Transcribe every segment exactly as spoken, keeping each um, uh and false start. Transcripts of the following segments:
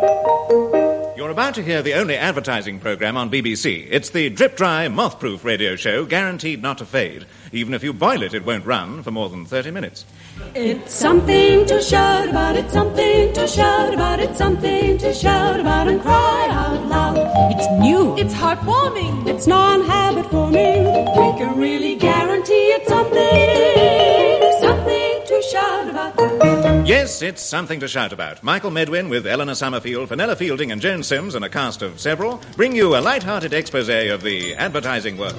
You're about to hear the only advertising programme on B B C. It's the drip-dry, moth-proof radio show, guaranteed not to fade. Even if you boil it, it won't run for more than thirty minutes. It's something to shout about, it's something to shout about, it's something to shout about and cry out loud. It's new, it's heartwarming, it's non-habit forming. We can really guarantee it's something, something to shout about. Yes, it's something to shout about. Michael Medwin with Eleanor Summerfield, Fenella Fielding and Joan Sims and a cast of several bring you a light-hearted exposé of the advertising world.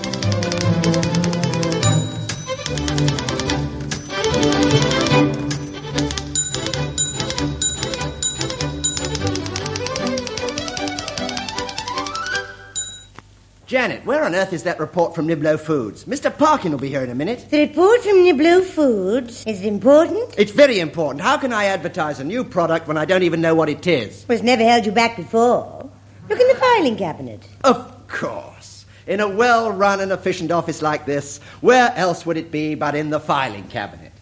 Janet, where on earth is that report from Niblo Foods? Mister Parkin will be here in a minute. The report from Niblo Foods? Is it important? It's very important. How can I advertise a new product when I don't even know what it is? Well, it's never held you back before. Look in the filing cabinet. Of course. In a well-run and efficient office like this, where else would it be but in the filing cabinet?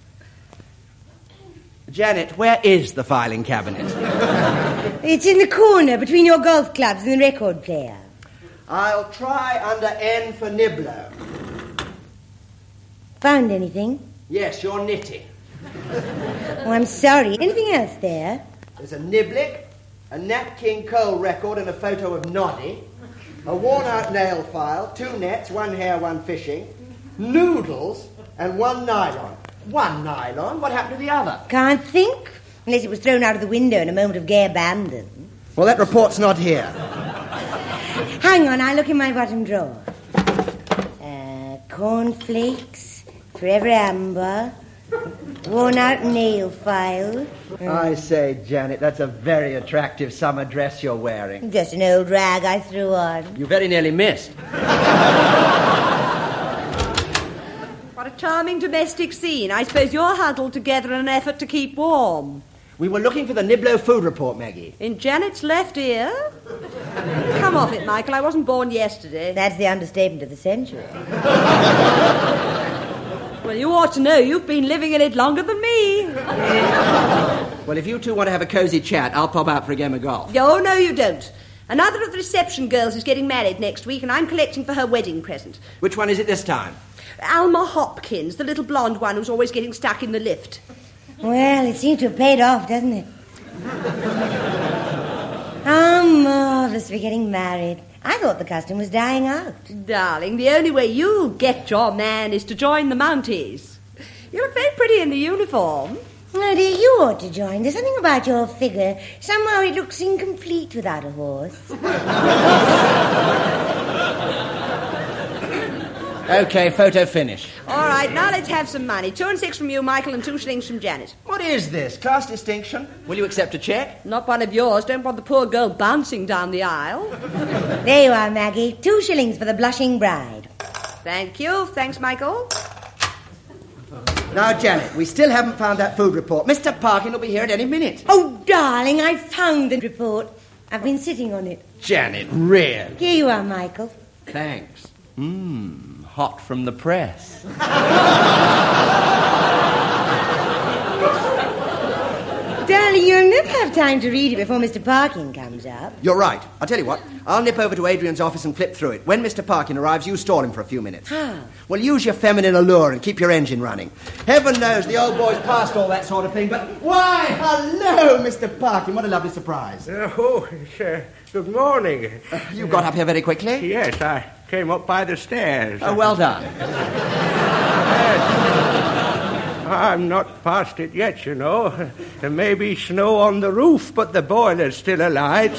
Janet, where is the filing cabinet? It's in the corner between your golf clubs and the record player. I'll try under N for Niblo. Found anything? Yes, you're knitting. Oh, I'm sorry. Anything else there? There's a Niblick, a Nat King Cole record and a photo of Noddy, a worn-out nail file, two nets, one hair, one fishing, noodles, and one nylon. One nylon? What happened to the other? Can't think. Unless it was thrown out of the window in a moment of gay abandon. Well, that report's not here. Hang on, I'll look in my bottom drawer. Uh, cornflakes, Forever Amber, worn-out nail file. I say, Janet, that's a very attractive summer dress you're wearing. Just an old rag I threw on. You very nearly missed. What a charming domestic scene. I suppose you're huddled together in an effort to keep warm. We were looking for the Niblo food report, Maggie. In Janet's left ear? Come off it, Michael. I wasn't born yesterday. That's the understatement of the century. Well, you ought to know. You've been living in it longer than me. Well, if you two want to have a cosy chat, I'll pop out for a game of golf. Oh, no, you don't. Another of the reception girls is getting married next week, and I'm collecting for her wedding present. Which one is it this time? Alma Hopkins, the little blonde one who's always getting stuck in the lift. Well, it seems to have paid off, doesn't it? How marvellous we're getting married. I thought the custom was dying out. Darling, the only way you'll get your man is to join the Mounties. You look very pretty in the uniform. Oh, dear, you ought to join. There's something about your figure. Somehow it looks incomplete without a horse. Okay, photo finish. All right, now let's have some money. Two and six from you, Michael, and two shillings from Janet. What is this? Class distinction? Will you accept a cheque? Not one of yours. Don't want the poor girl bouncing down the aisle. There you are, Maggie. Two shillings for the blushing bride. Thank you. Thanks, Michael. Now, Janet, we still haven't found that food report. Mister Parkin will be here at any minute. Oh, darling, I found the report. I've been sitting on it. Janet, really? Here you are, Michael. Thanks. Mmm. Hot from the press. Darling, you'll never have time to read it before Mister Parkin comes up. You're right. I'll tell you what. I'll nip over to Adrian's office and flip through it. When Mister Parkin arrives, you stall him for a few minutes. How? Well, use your feminine allure and keep your engine running. Heaven knows the old boy's past all that sort of thing, but why, hello, Mister Parkin. What a lovely surprise. Uh, oh, uh, good morning. Uh, you got up here very quickly? Yes, I came up by the stairs. Oh, well done. I'm not past it yet, you know. There may be snow on the roof, but the boiler's still alight.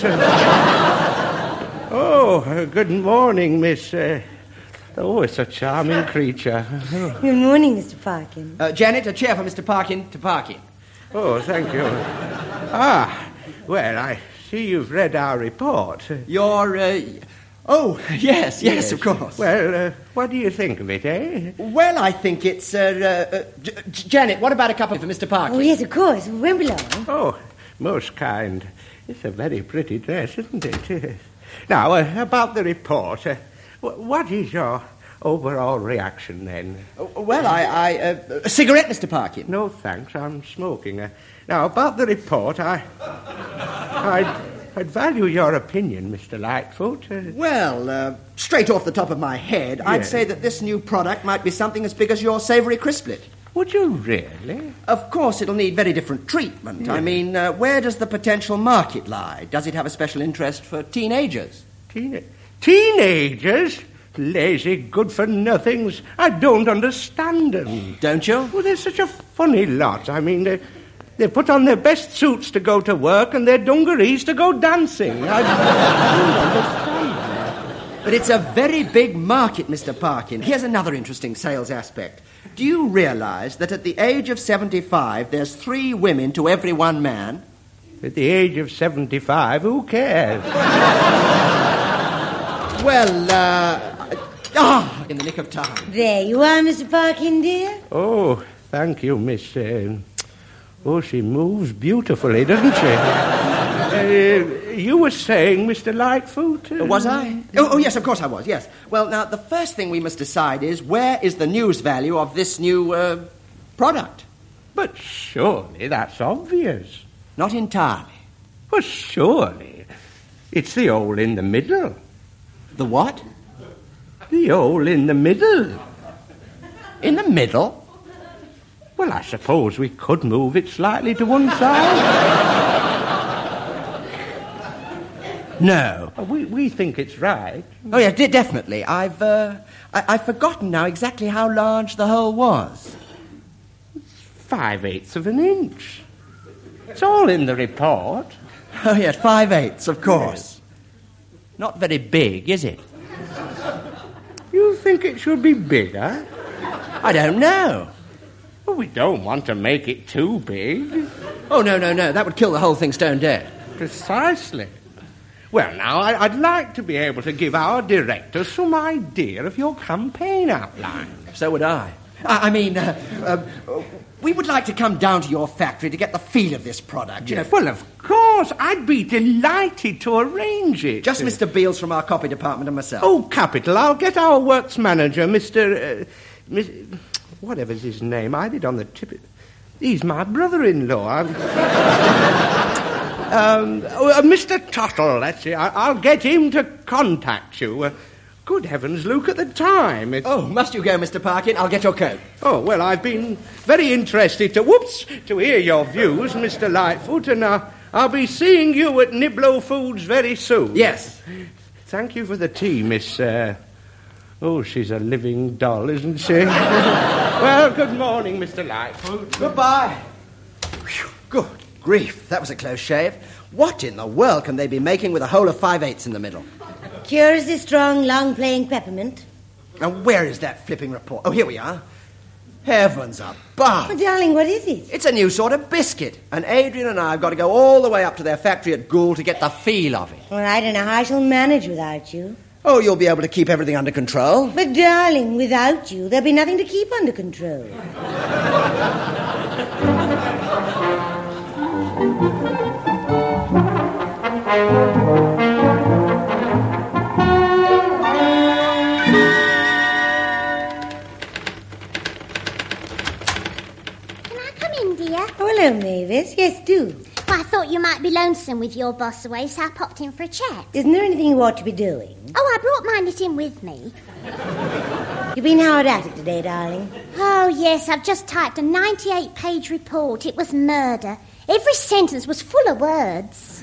Oh, uh, good morning, Miss... Uh... Oh, it's a charming creature. Good morning, Mister Parkin. Uh, Janet, a chair for Mister Parkin to Parkin. Oh, thank you. Ah, well, I see you've read our report. Your, uh... Oh, yes, yes, yes, of course. Well, uh, what do you think of it, eh? Well, I think it's, uh, uh, J- J- Janet, what about a cuppa for Mister Parkin? Oh, yes, of course. It won't be long. Oh, most kind. It's a very pretty dress, isn't it? Now, uh, about the report, uh, w- what is your overall reaction, then? Uh, well, I... I uh, a cigarette, Mister Parkin? No, thanks, I'm smoking. Uh, now, about the report, I... I'd, I'd value your opinion, Mister Lightfoot. Uh, Well, uh, straight off the top of my head, I'd Yes. say that this new product might be something as big as your savoury crisplet. would you really? Of course, it'll need very different treatment. I mean, uh, where does the potential market lie? Does it have a special interest for teenagers? Teen- teenagers? Lazy good-for-nothings. I don't understand them. Don't you? Well, they're such a funny lot. I mean, they, they put on their best suits to go to work and their dungarees to go dancing. I don't understand that. But it's a very big market, Mister Parkin. Here's another interesting sales aspect. Do you realise that at the age of seventy-five, there's three women to every one man? At the age of seventy-five, who cares? Well, uh... Ah, in the nick of time. There you are, Mister Parkin, dear. Oh, thank you, Miss... Uh, oh, she moves beautifully, doesn't she? uh, you were saying, Mister Lightfoot? Uh, Was I? Oh, oh, yes, of course I was, yes. Well, now, the first thing we must decide is where is the news value of this new, uh, product? But surely that's obvious. Not entirely. Well, surely. It's the hole in the middle. The what? The hole in the middle. In the middle? Well, I suppose we could move it slightly to one side. No. We, we think it's right. Oh, yeah, de- definitely. I've, uh, I- I've forgotten now exactly how large the hole was. Five-eighths of an inch. It's all in the report. Oh, yes, five-eighths, of course. Not very big, is it? You think it should be bigger? I don't know. Well, we don't want to make it too big. Oh, no, no, no. That would kill the whole thing stone dead. Precisely. Well, now, I, I'd like to be able to give our director some idea of your campaign outline. So would I. I, I mean, uh, uh, we would like to come down to your factory to get the feel of this product. You know, Well, of course, I'd be delighted to arrange it. just Mister Beals from our copy department and myself. Oh, capital. I'll get our works manager, Mister Uh, Miss, whatever's his name. I did on the tip. He's my brother-in-law. I'm... um, uh, Mister Tuttle, that's it. I, I'll get him to contact you. Uh, good heavens, Luke, at the time. It's... Oh, must you go, Mister Parkin? I'll get your coat. Oh, well, I've been very interested to, whoops, to hear your views, Mister Lightfoot, and uh, I'll be seeing you at Niblo Foods very soon. Yes. Thank you for the tea, Miss... Uh... Oh, she's a living doll, isn't she? Well, good morning, Mister Lightfoot. Goodbye. Whew, good grief, that was a close shave. What in the world can they be making with a hole of five-eighths in the middle? Curiously strong, long-playing peppermint. And where is that flipping report? Oh, here we are. Heavens above. Oh, darling, what is it? It's a new sort of biscuit. And Adrian and I have got to go all the way up to their factory at Gould to get the feel of it. Well, I don't know how I shall manage without you. Oh, you'll be able to keep everything under control. But, darling, without you, there'll be nothing to keep under control. Can I come in, dear? Oh, hello, Mavis. Yes, do. Well, I thought you might be lonesome with your boss away, so I popped in for a chat. Isn't there anything you ought to be doing? Oh, I brought my knitting with me. You've been hard at it today, darling. Oh, yes, I've just typed a ninety-eight page report. It was murder. Every sentence was full of words.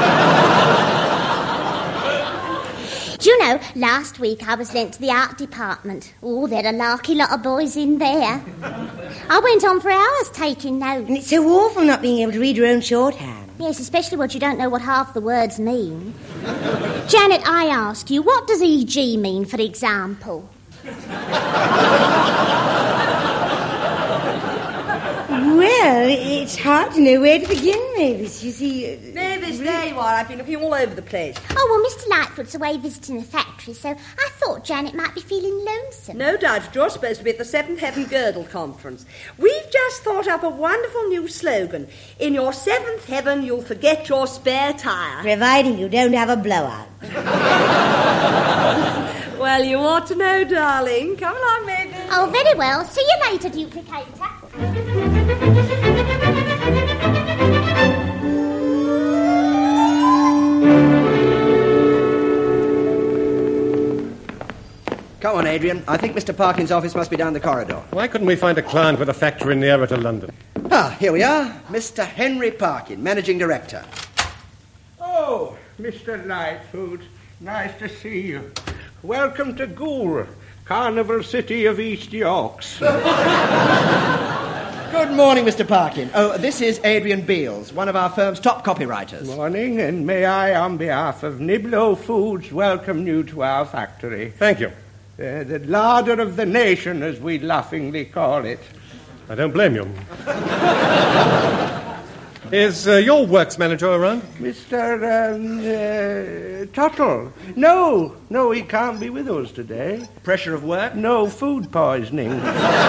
Do you know, last week I was lent to the art department. Oh, there are a larky lot of boys in there. I went on for hours taking notes. And it's so awful not being able to read your own shorthand. Yes, especially when you don't know what half the words mean. Janet, I ask you, what does E G mean, for example? Well, it's hard to know where to begin, Mavis. You see... Uh, Mavis, there you are. I've been looking all over the place. Oh, well, Mister Lightfoot's away visiting the factory, so I thought Janet might be feeling lonesome. No doubt, you're supposed to be at the Seventh Heaven Girdle Conference. We've just thought up a wonderful new slogan. In your seventh heaven, you'll forget your spare tyre. Providing you don't have a blowout. Well, you ought to know, darling. Come along, Mavis. Oh, very well. See you later, duplicator. Come on, Adrian. I think Mister Parkin's office must be down the corridor. Why couldn't we find a client with a factory nearer to London? Ah, here we are. Mister Henry Parkin, Managing Director. Oh, Mister Lightfoot, nice to see you. Welcome to Goole, Carnival City of East Yorks. Good morning, Mister Parkin. Oh, this is Adrian Beales, one of our firm's top copywriters. Morning, and may I, on behalf of Niblo Foods, welcome you to our factory. Thank you. Uh, the larder of the nation, as we laughingly call it. I don't blame you. Is uh, your works manager around? Mister Um, uh, Tuttle. No, no, he can't be with us today. Pressure of work? No, food poisoning.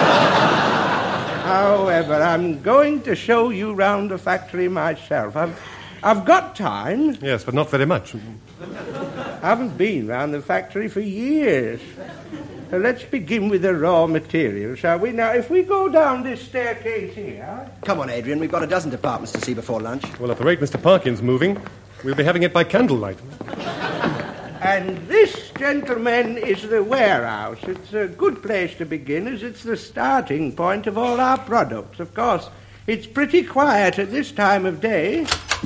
However, I'm going to show you round the factory myself. I've, I've got time. Yes, but not very much. I haven't been round the factory for years. So let's begin with the raw material, shall we? Now, if we go down this staircase here... Come on, Adrian. We've got a dozen departments to see before lunch. Well, at the rate Mister Parkin's moving, we'll be having it by candlelight. And this, gentlemen, is the warehouse. It's a good place to begin, as it's the starting point of all our products. Of course, it's pretty quiet at this time of day.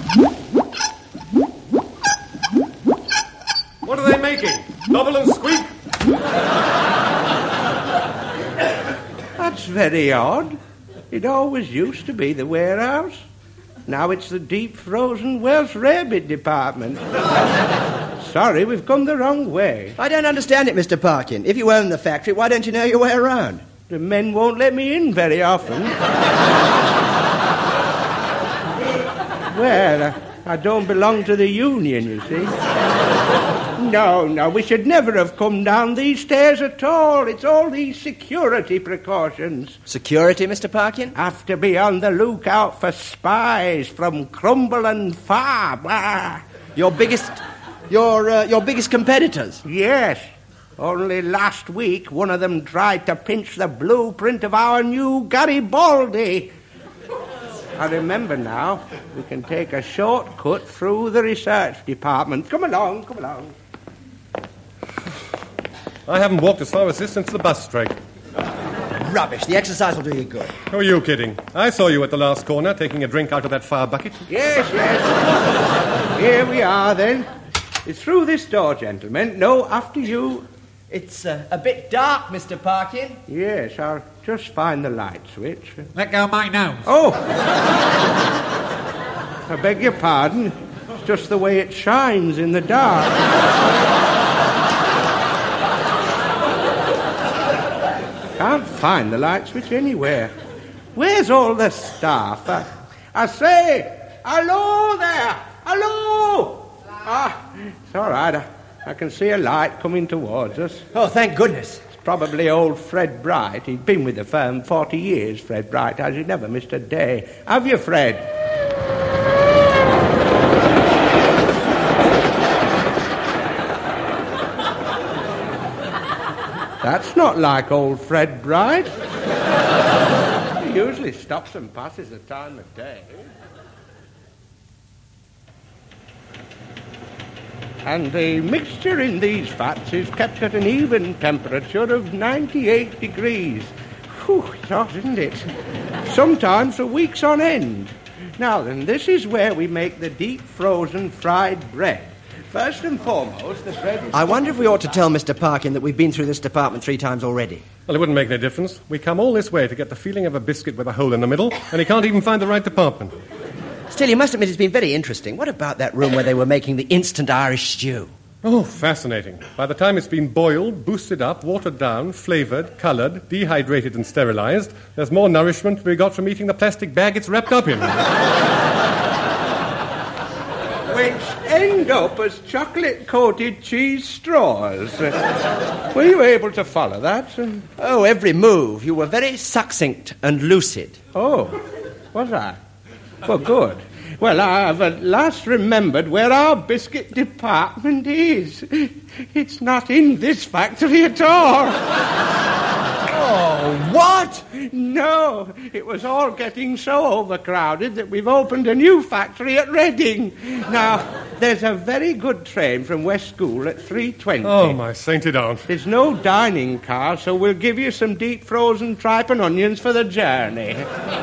What are they making? Double and squeak? That's very odd. It always used to be the warehouse. Now it's the deep-frozen Welsh rarebit department. Sorry, we've come the wrong way. I don't understand it, Mister Parkin. If you own the factory, why don't you know your way around? The men won't let me in very often. Well, I, I don't belong to the union, you see. No, no, we should never have come down these stairs at all. It's all these security precautions. Security, Mister Parkin? Have to be on the lookout for spies from Cumberland Farm. Ah. Your biggest... Your, uh, your biggest competitors? Yes. Only last week, one of them tried to pinch the blueprint of our new Garibaldi. I remember now. We can take a shortcut through the research department. Come along, come along. I haven't walked as far as this since the bus strike. Rubbish. The exercise will do you good. Who are you kidding? I saw you at the last corner taking a drink out of that fire bucket. Yes, yes. Here we are, then. It's through this door, gentlemen. No, after you. It's uh, a bit dark, Mister Parkin. Yes, I'll just find the light switch. Let go of my nose. Oh! I beg your pardon. It's just the way it shines in the dark. Can't find the light switch anywhere. Where's all the staff? I, I say, hello there! Hello! Ah, it's all right. I, I can see a light coming towards us. Oh, thank goodness. It's probably old Fred Bright. He's been with the firm forty years, Fred Bright, has he? Never missed a day. Have you, Fred? That's not like old Fred Bright. He usually stops and passes the time of day. And the mixture in these fats is kept at an even temperature of ninety-eight degrees. Whew, it's hot, isn't it? Sometimes for weeks on end. Now then, this is where we make the deep-frozen fried bread. First and foremost, the bread is... I wonder if we ought to tell Mister Parkin that we've been through this department three times already. Well, it wouldn't make any difference. We come all this way to get the feeling of a biscuit with a hole in the middle, and he can't even find the right department. Still, you must admit it's been very interesting. What about that room where they were making the instant Irish stew? Oh, fascinating. By the time it's been boiled, boosted up, watered down, flavoured, coloured, dehydrated and sterilised, there's more nourishment we got from eating the plastic bag it's wrapped up in. Which end up as chocolate-coated cheese straws. Uh, were you able to follow that? Oh, every move. You were very succinct and lucid. Oh, was I? Well, good. Well, I've at last remembered where our biscuit department is. It's not in this factory at all. Oh, what? No, it was all getting so overcrowded that we've opened a new factory at Reading. Now, there's a very good train from West School at three twenty. Oh, my sainted aunt. There's no dining car, so we'll give you some deep frozen tripe and onions for the journey.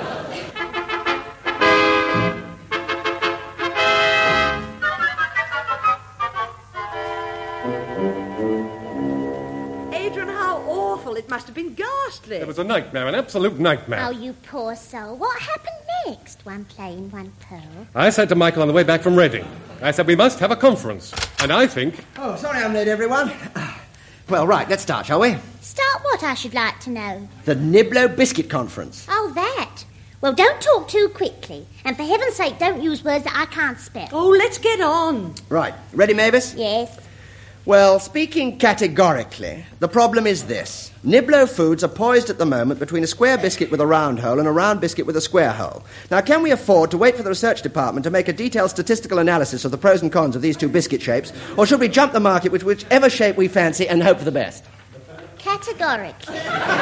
Adrian, how awful. It must have been ghastly. It was a nightmare, an absolute nightmare. Oh, you poor soul. What happened next? One plain, one pearl. I said to Michael on the way back from Reading, I said we must have a conference. And I think... Oh, sorry I'm late, everyone. Well, right, let's start, shall we? Start what, I should like to know? The Niblo Biscuit Conference. Oh, that. Well, don't talk too quickly. And for heaven's sake, don't use words that I can't spell. Oh, let's get on. Right, ready, Mavis? Yes. Well, speaking categorically, the problem is this. Niblo Foods are poised at the moment between a square biscuit with a round hole and a round biscuit with a square hole. Now, can we afford to wait for the research department to make a detailed statistical analysis of the pros and cons of these two biscuit shapes, or should we jump the market with whichever shape we fancy and hope for the best? Categorically.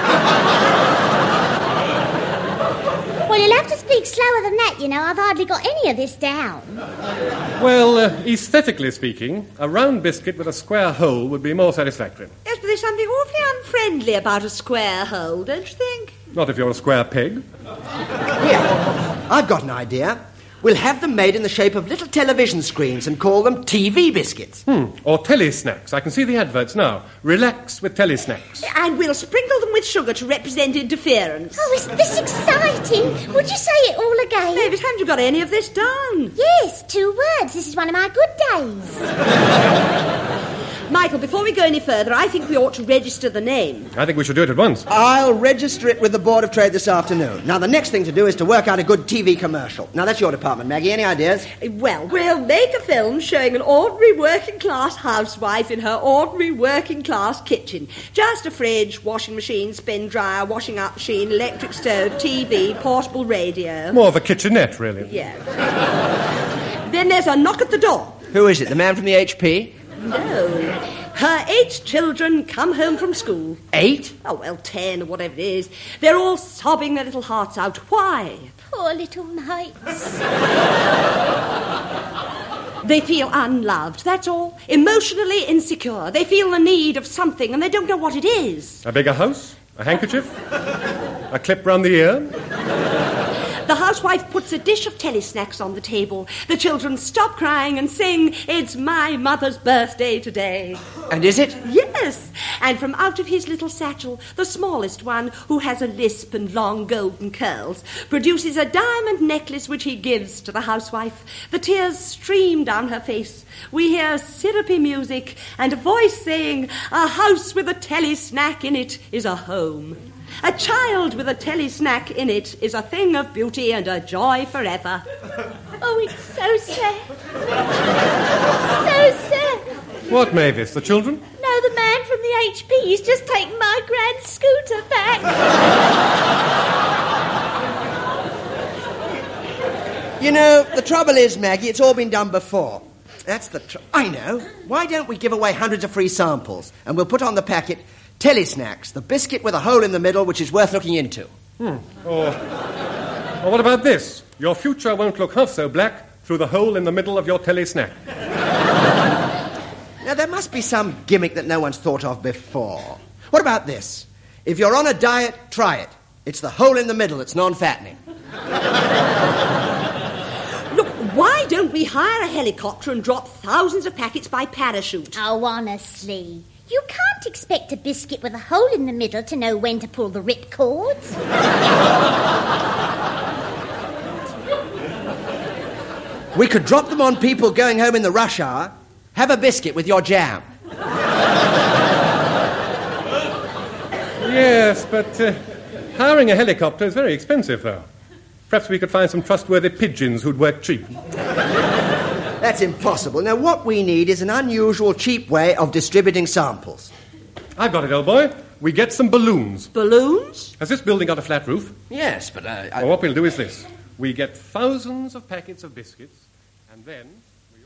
Well, you'll have to speak slower than that, you know. I've hardly got any of this down. Well, uh, aesthetically speaking, a round biscuit with a square hole would be more satisfactory. Yes, but there's something awfully unfriendly about a square hole, don't you think? Not if you're a square peg. Here, I've got an idea. We'll have them made in the shape of little television screens and call them T V biscuits. Hmm. Or telesnacks. I can see the adverts now. Relax with telesnacks. And we'll sprinkle them with sugar to represent interference. Oh, isn't this exciting? Would you say it all again? Mavis, haven't you got any of this done? Yes, two words. This is one of my good days. Michael, before we go any further, I think we ought to register the name. I think we should do it at once. I'll register it with the Board of Trade this afternoon. Now, the next thing to do is to work out a good T V commercial. Now, that's your department, Maggie. Any ideas? Well, we'll make a film showing an ordinary working-class housewife in her ordinary working-class kitchen. Just a fridge, washing machine, spin dryer, washing up machine, electric stove, T V, portable radio. More of a kitchenette, really. Yeah. Then there's a knock at the door. Who is it? The man from the H P? No. Her eight children come home from school. Eight? Oh, well, ten or whatever it is. They're all sobbing their little hearts out. Why? Poor little mites. They feel unloved, that's all. Emotionally insecure. They feel the need of something and they don't know what it is. A bigger house? A handkerchief? A clip round the ear? The housewife puts a dish of telesnacks on the table. The children stop crying and sing, "It's my mother's birthday today." And is it? Yes. And from out of his little satchel, the smallest one, who has a lisp and long golden curls, produces a diamond necklace which he gives to the housewife. The tears stream down her face. We hear syrupy music and a voice saying, "A house with a telesnack in it is a home. A child with a telesnack in it is a thing of beauty and a joy forever." Oh, it's so sad. So sad. What, Mavis? The children? No, the man from the H P. He's just taken my grand scooter back. You know, the trouble is, Maggie, it's all been done before. That's the trouble. I know. Why don't we give away hundreds of free samples and we'll put on the packet Telesnacks, the biscuit with a hole in the middle which is worth looking into. Hmm. Or, or what about this? Your future won't look half so black through the hole in the middle of your telesnack. Now, there must be some gimmick that no one's thought of before. What about this? If you're on a diet, try it. It's the hole in the middle that's non-fattening. Look, why don't we hire a helicopter and drop thousands of packets by parachute? Oh, honestly. You can't expect a biscuit with a hole in the middle to know when to pull the rip cords. We could drop them on people going home in the rush hour. Have a biscuit with your jam. Yes, but uh, hiring a helicopter is very expensive, though. Perhaps we could find some trustworthy pigeons who'd work cheap. That's impossible. Now, what we need is an unusual, cheap way of distributing samples. I've got it, old boy. We get some balloons. Balloons? Has this building got a flat roof? Yes, but uh, I... Well, what we'll do is this. We get thousands of packets of biscuits, and then we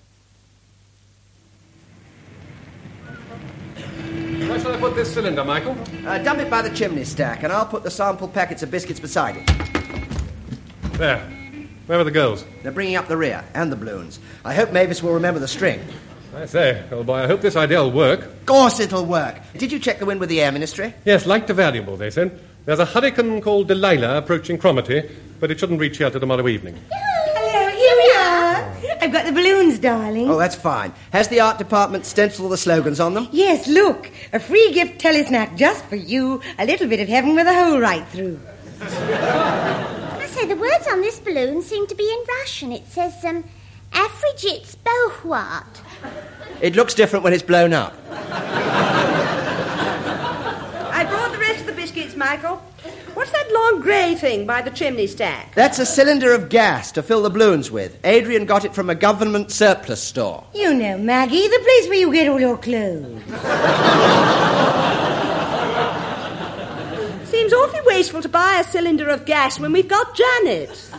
all go... Where shall I put this cylinder, Michael? Uh, dump it by the chimney stack, and I'll put the sample packets of biscuits beside it. There. Where are the girls? They're bringing up the rear and the balloons. I hope Mavis will remember the string. I say, old boy, I hope this idea will work. Of course it'll work. Did you check the wind with the Air Ministry? Yes, light to variable, they said. There's a hurricane called Delilah approaching Cromarty, but it shouldn't reach here till tomorrow evening. Hello, here we are. I've got the balloons, darling. Oh, that's fine. Has the art department stenciled the slogans on them? Yes, look. A free gift telesnack just for you. A little bit of heaven with a hole right through. I say, the words on this balloon seem to be in Russian. It says, um, Afrijits Bohwart. It looks different when it's blown up. I brought the rest of the biscuits, Michael. What's that long grey thing by the chimney stack? That's a cylinder of gas to fill the balloons with. Adrian got it from a government surplus store. You know, Maggie, the place where you get all your clothes. Seems awfully wasteful to buy a cylinder of gas when we've got Janet.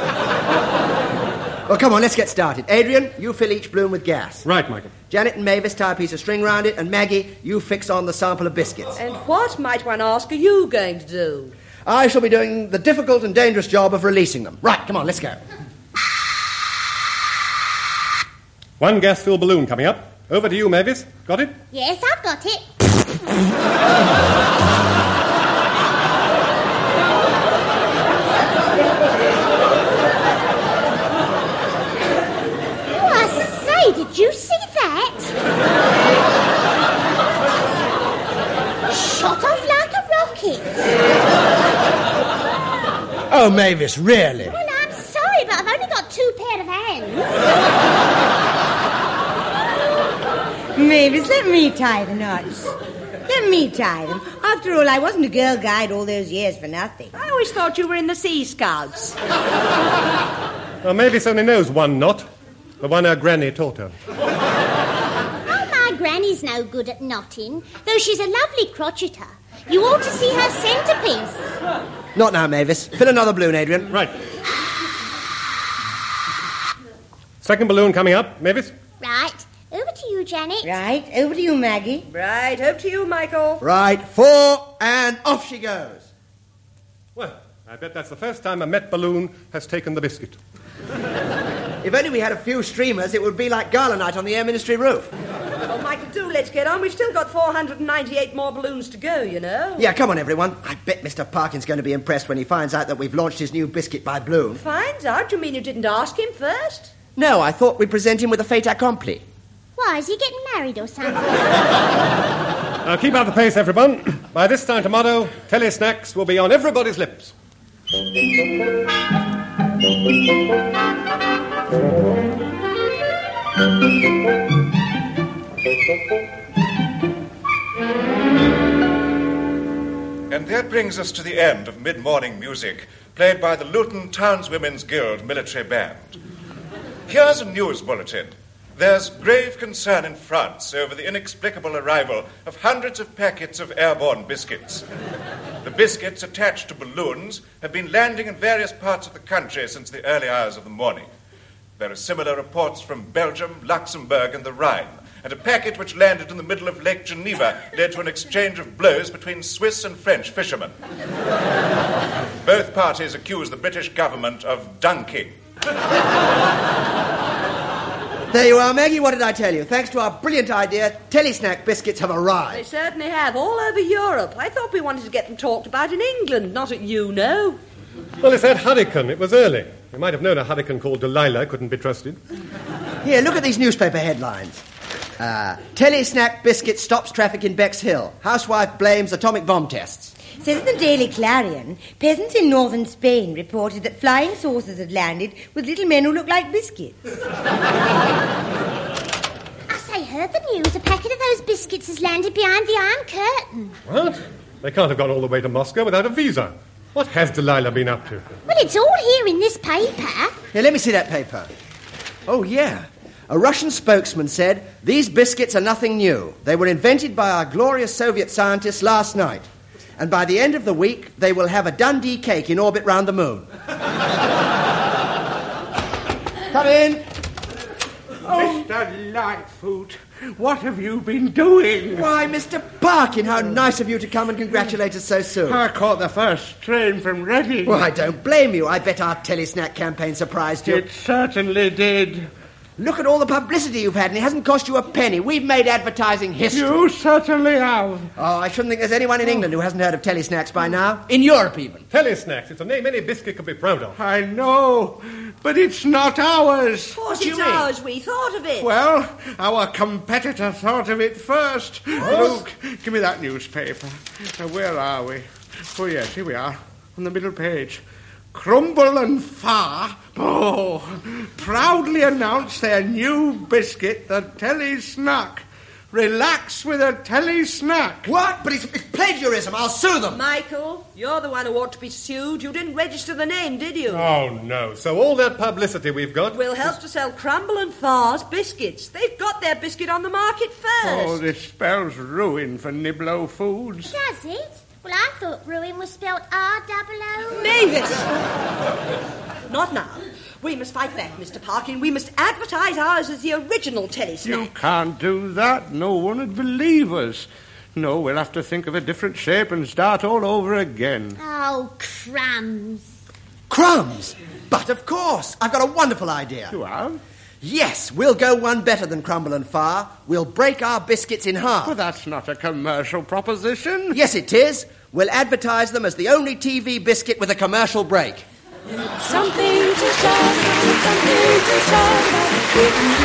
Well, come on, let's get started. Adrian, you fill each balloon with gas. Right, Michael. Janet and Mavis tie a piece of string round it, and Maggie, you fix on the sample of biscuits. And what, might one ask, are you going to do? I shall be doing the difficult and dangerous job of releasing them. Right, come on, let's go. One gas-filled balloon coming up. Over to you, Mavis. Got it? Yes, I've got it. Oh, I say, did you see that? Shot off like a rocket. Oh, Mavis, really? Well, I'm sorry, but I've only got two pair of hands. Mavis, let me tie the knots. Let me tie them. After all, I wasn't a girl guide all those years for nothing. I always thought you were in the Sea Scouts. Well, Mavis only knows one knot. The one her granny taught her. Oh, my granny's no good at knotting, though she's a lovely crocheter. You ought to see her centrepiece. Not now, Mavis. Fill another balloon, Adrian. Right. Second balloon coming up. Mavis? Right. Over to you, Janet. Right, over to you, Maggie. Right, over to you, Michael. Right, four, and off she goes. Well, I bet that's the first time a Met balloon has taken the biscuit. If only we had a few streamers, it would be like gala night on the Air Ministry roof. Oh, Michael, do let's get on. We've still got four hundred ninety-eight more balloons to go, you know. Yeah, come on, everyone. I bet Mister Parkin's going to be impressed when he finds out that we've launched his new biscuit by balloon. Finds out? You mean you didn't ask him first? No, I thought we'd present him with a fait accompli. Why, is he getting married or something? Now, keep up the pace, everyone. By this time tomorrow, telesnacks will be on everybody's lips. And that brings us to the end of mid-morning music, played by the Luton Townswomen's Guild Military Band. Here's a news bulletin. There's grave concern in France over the inexplicable arrival of hundreds of packets of airborne biscuits. The biscuits attached to balloons have been landing in various parts of the country since the early hours of the morning. There are similar reports from Belgium, Luxembourg, and the Rhine, and a packet which landed in the middle of Lake Geneva led to an exchange of blows between Swiss and French fishermen. Both parties accuse the British government of dunking. There you are, Maggie. What did I tell you? Thanks to our brilliant idea, Telesnack biscuits have They arrived. certainly have, all over Europe. I thought we wanted to get them talked about in England, not at you, no. Well, it's that hurricane. It was early. You might have known a hurricane called Delilah couldn't be trusted. Here, look at these newspaper headlines. Uh, Telesnack biscuit stops traffic in Bexhill. Housewife blames atomic bomb tests. Says in the Daily Clarion, peasants in northern Spain reported that flying saucers had landed with little men who looked like biscuits. I say, heard the news. A packet of those biscuits has landed behind the Iron Curtain. What? They can't have gone all the way to Moscow without a visa. What has Delilah been up to? Well, it's all here in this paper. Here, let me see that paper. Oh, yeah. A Russian spokesman said, these biscuits are nothing new. They were invented by our glorious Soviet scientists last night. And by the end of the week, they will have a Dundee cake in orbit round the moon. Come in. Oh, Mister Lightfoot, what have you been doing? Why, Mister Parkin, how nice of you to come and congratulate us so soon. I caught the first train from Reading. Well, I don't blame you. I bet our telesnack campaign surprised you. It certainly did. Look at all the publicity you've had, and it hasn't cost you a penny. We've made advertising history. You certainly have. Oh, I shouldn't think there's anyone in England who hasn't heard of Telesnacks by now. In Europe, even. Telesnacks. It's a name any biscuit could be proud of. I know, but it's not ours. Of course it's ours. We thought of it. Well, our competitor thought of it first. Luke, give me that newspaper. Now, where are we? Oh, yes, here we are, on the middle page. Crumble and Far, oh, proudly announce their new biscuit, the Telly Snack. Relax with a Telly Snack. What? But it's, it's plagiarism. I'll sue them. Michael, you're the one who ought to be sued. You didn't register the name, did you? Oh, no. So all that publicity we've got... will help to sell Crumble and Far's biscuits. They've got their biscuit on the market first. Oh, this spells ruin for Niblo Foods. Does it? Well, I thought ruin was spelled R double O. Mavis! Not now. We must fight back, Mister Parkin. We must advertise ours as the original Telly Snack. You can't do that. No one would believe us. No, we'll have to think of a different shape and start all over again. Oh, crumbs. Crumbs? But of course. I've got a wonderful idea. You have? Yes, we'll go one better than Crumble and Far. We'll break our biscuits in half. Well, that's not a commercial proposition. Yes, it is. We'll advertise them as the only T V biscuit with a commercial break. It's something to shout about, something to shout about. We can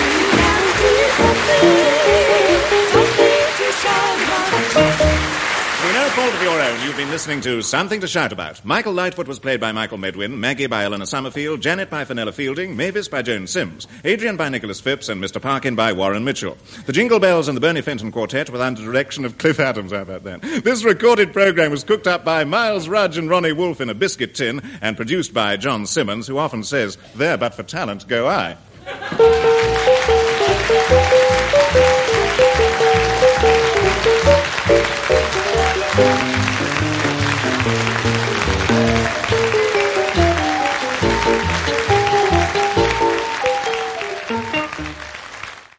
do something, something to shout about. Through no fault of your own, you've been listening to Something to Shout About. Michael Lightfoot was played by Michael Medwin, Maggie by Eleanor Summerfield, Janet by Fenella Fielding, Mavis by Joan Sims, Adrian by Nicholas Phipps, and Mister Parkin by Warren Mitchell. The Jingle Bells and the Bernie Fenton Quartet were under direction of Cliff Adams. How about that? This recorded programme was cooked up by Miles Rudge and Ronnie Wolfe in a biscuit tin and produced by John Simmons, who often says, "There but for talent go I."